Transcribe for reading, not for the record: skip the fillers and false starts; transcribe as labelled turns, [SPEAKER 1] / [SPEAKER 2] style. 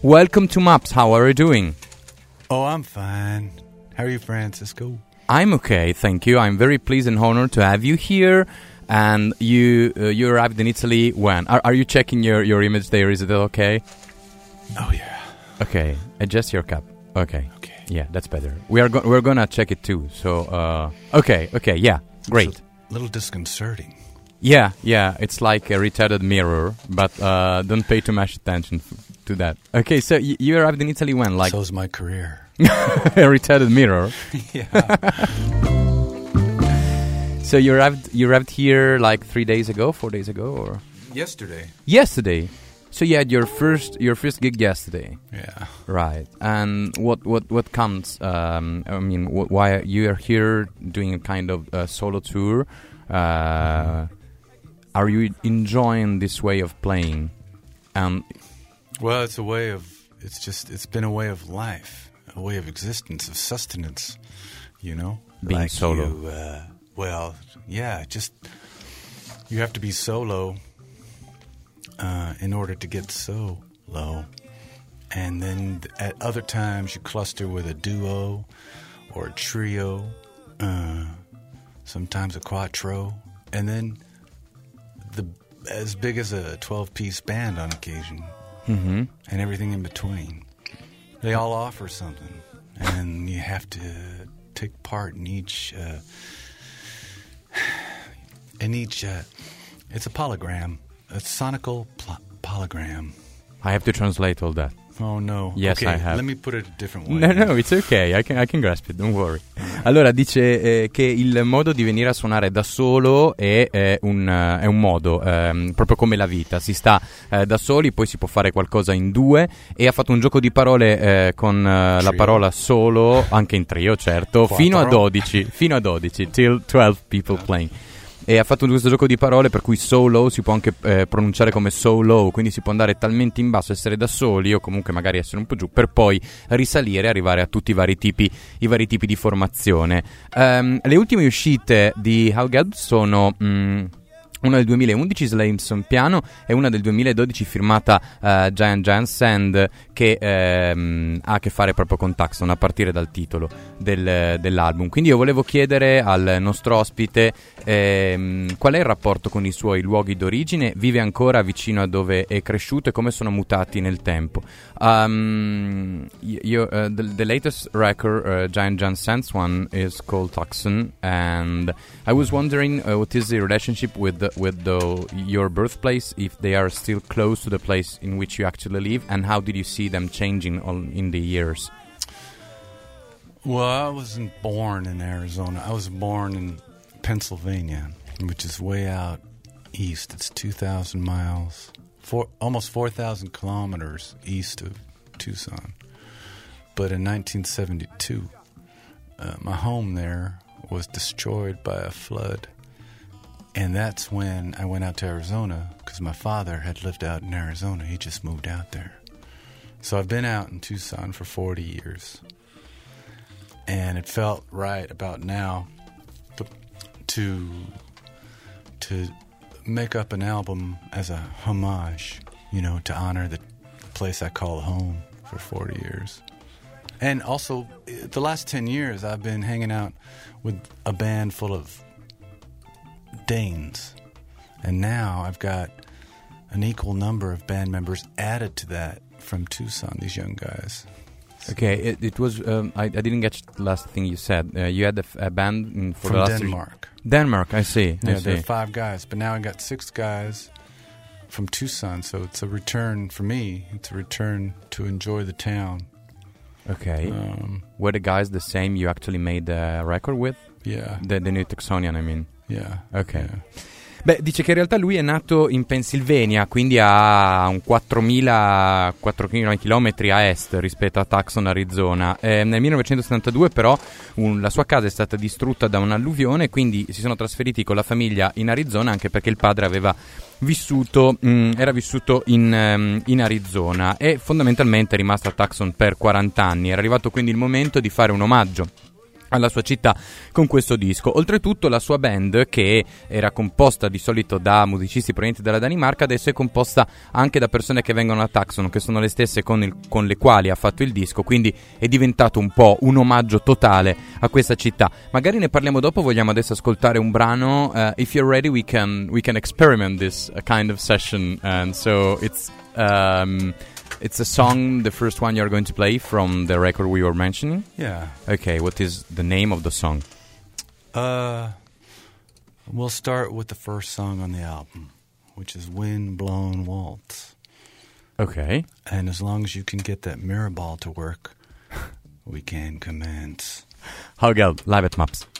[SPEAKER 1] Welcome to Maps. How are you doing?
[SPEAKER 2] Oh, I'm fine. How are you, Francisco?
[SPEAKER 1] I'm okay, thank you. I'm very pleased and honored to have you here. And you arrived in Italy when? Are you checking your image there? Is it okay?
[SPEAKER 2] Oh, yeah.
[SPEAKER 1] Okay, adjust your cap. Okay.
[SPEAKER 2] Okay.
[SPEAKER 1] Yeah, that's better. We're gonna check it too. So, okay, yeah, great.
[SPEAKER 2] It's a little disconcerting.
[SPEAKER 1] Yeah, it's like a retarded mirror, but don't pay too much attention to that. Okay, so you arrived in Italy when? Like
[SPEAKER 2] so's my career.
[SPEAKER 1] A retarded mirror.
[SPEAKER 2] Yeah.
[SPEAKER 1] So you arrived here like 4 days ago, or
[SPEAKER 2] Yesterday.
[SPEAKER 1] So you had your first gig yesterday.
[SPEAKER 2] Yeah.
[SPEAKER 1] Right. And what comes? I mean, why you are here doing a kind of solo tour? Are you enjoying this way of playing?
[SPEAKER 2] Well, it's been a way of life, a way of existence, of sustenance, you know?
[SPEAKER 1] Being
[SPEAKER 2] like
[SPEAKER 1] solo.
[SPEAKER 2] You have to be solo in order to get so low. And then at other times you cluster with a duo or a trio, sometimes a quattro, and then as big as a 12-piece band on occasion, and everything in between. They all offer something, and you have to take part in each. It's a polygram, a sonical polygram.
[SPEAKER 1] I have to translate all that.
[SPEAKER 2] Oh no.
[SPEAKER 1] Yes,
[SPEAKER 2] okay,
[SPEAKER 1] I have.
[SPEAKER 2] Let me put it a different way.
[SPEAKER 1] No, it's okay. I can grasp it. Don't worry. Allora dice che il modo di venire a suonare da solo è un modo, proprio come la vita. Si sta da soli, poi si può fare qualcosa in due, e ha fatto un gioco di parole con la parola solo, anche in trio, certo, fino a 12, till 12 people playing. E ha fatto questo gioco di parole per cui so low si può anche pronunciare come so low, quindi si può andare talmente in basso, essere da soli, o comunque magari essere un po' giù, per poi risalire e arrivare a tutti i vari tipi di formazione. Le ultime uscite di How God sono una del 2011, Slamson Piano, e una del 2012 firmata Giant Sand, che ha a che fare proprio con Tucson a partire dal titolo dell'album. Quindi io volevo chiedere al nostro ospite qual è il rapporto con i suoi luoghi d'origine, vive ancora vicino a dove è cresciuto e come sono mutati nel tempo. The latest record, Giant Sand's one, is called Tucson, and I was wondering what is the relationship with your birthplace, if they are still close to the place in which you actually live, and how did you see them changing in the years?
[SPEAKER 2] Well, I wasn't born in Arizona. I was born in Pennsylvania, which is way out east. It's 2,000 miles, almost 4,000 kilometers east of Tucson. But in 1972, my home there was destroyed by a flood. And that's when I went out to Arizona, because my father had lived out in Arizona. He just moved out there. So I've been out in Tucson for 40 years. And it felt right about now to make up an album as a homage, to honor the place I call home for 40 years. And also, the last 10 years, I've been hanging out with a band full of Danes, and now I've got an equal number of band members added to that from Tucson, these young guys.
[SPEAKER 1] Okay, it was I didn't get the last thing you said. You had a band
[SPEAKER 2] from the Denmark.
[SPEAKER 1] Denmark, I see.
[SPEAKER 2] Yeah, there are 5 guys, but now I got 6 guys from Tucson, so it's a return for me. It's a return to enjoy the town.
[SPEAKER 1] Okay. Were the guys the same you actually made the record with?
[SPEAKER 2] Yeah.
[SPEAKER 1] The New Tucsonian, I mean.
[SPEAKER 2] Yeah.
[SPEAKER 1] Ok.
[SPEAKER 2] Yeah.
[SPEAKER 1] Beh, dice che in realtà lui è nato in Pennsylvania, quindi a un 4.000 chilometri a est rispetto a Tucson, Arizona. Nel 1972 però la sua casa è stata distrutta da un'alluvione, quindi si sono trasferiti con la famiglia in Arizona, anche perché il padre era vissuto in Arizona, e fondamentalmente è rimasto a Tucson per 40 anni. Era arrivato quindi il momento di fare un omaggio alla sua città con questo disco. Oltretutto la sua band, che era composta di solito da musicisti provenienti dalla Danimarca, adesso è composta anche da persone che vengono da Taxon, che sono le stesse con le quali ha fatto il disco, quindi è diventato un po' un omaggio totale a questa città. Magari ne parliamo dopo, vogliamo adesso ascoltare un brano. If you're ready we can experiment this kind of session, and so it's a song, the first one you're going to play from the record we were mentioning?
[SPEAKER 2] Yeah.
[SPEAKER 1] Okay, what is the name of the song?
[SPEAKER 2] We'll start with the first song on the album, which is Wind Blown Waltz.
[SPEAKER 1] Okay.
[SPEAKER 2] And as long as you can get that mirror ball to work, we can commence.
[SPEAKER 1] Hagel, live at Maps.